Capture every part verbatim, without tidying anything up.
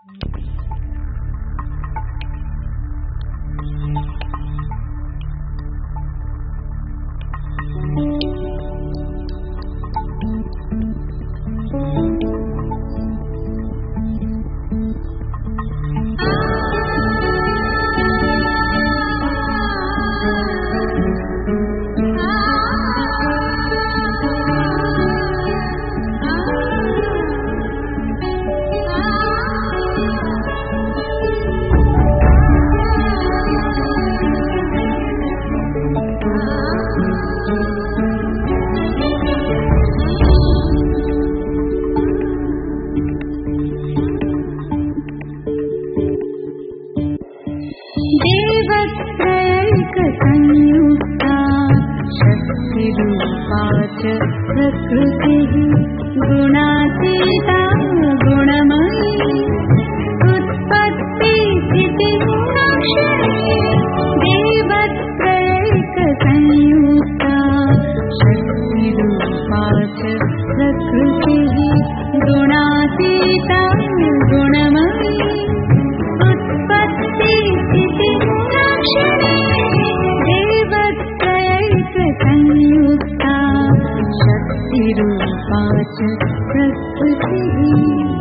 देवत्रैकसंयुक्ता शक्तिरूपा च प्रकृतिः गुणातीता गुणमयी उत्पत्तिस्थितिविनाशिनी देवत्रैकसंयुक्ता शक्तिरूपा च प्रकृतिः गुणातीता गुणमयी देवत्रैकसंयुक्ता शक्तिरूपा च प्रकृतिः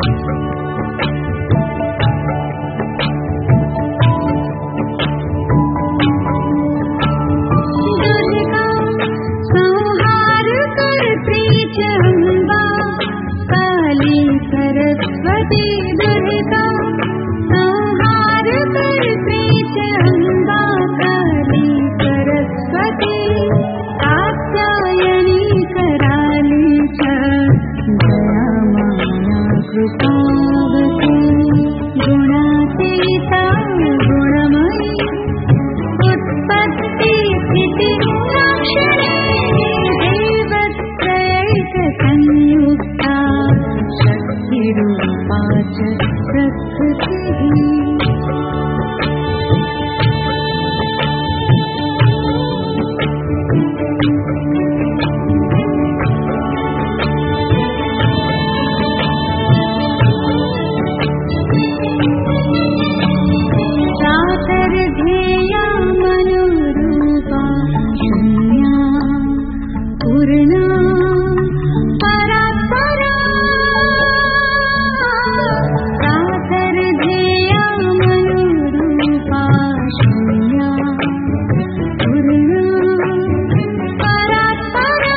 दुर्गा संहारकर्त्री च अम्बा काली सरस्वती दुर्गा संहारकर्त्री च अम्बा काली सरस्वती कात्यायनी कराली च दया माया कृपावती गुणातीता गुणमयी उत्पत्तिस्थितिविनाशिनी देवत्रैकसंयुक्ता शक्तिरूपा च प्रकृतिः ध्येया मनोरूपा शून्या पूर्णा परात्परा प्रातर्ध्येया मनोरूपा शून्या पूर्णा परात्परा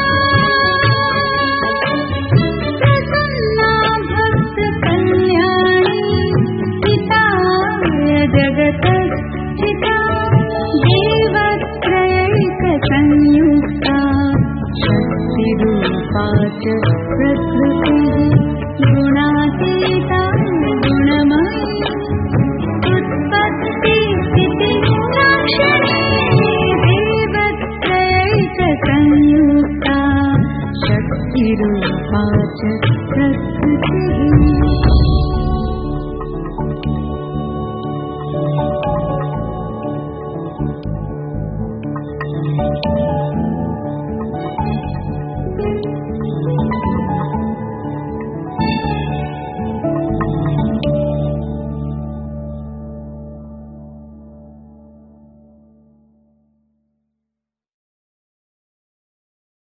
प्रसन्ना भक्तकल्याणी हिताय जगत् देवत्रैकसंयुक्ता शक्तिरूपा च प्रकृतिः गुणातीता गुणमयी उत्पत्तिस्थितिविनाशिनी देवत्रैकसंयुक्ता शक्तिरूपा च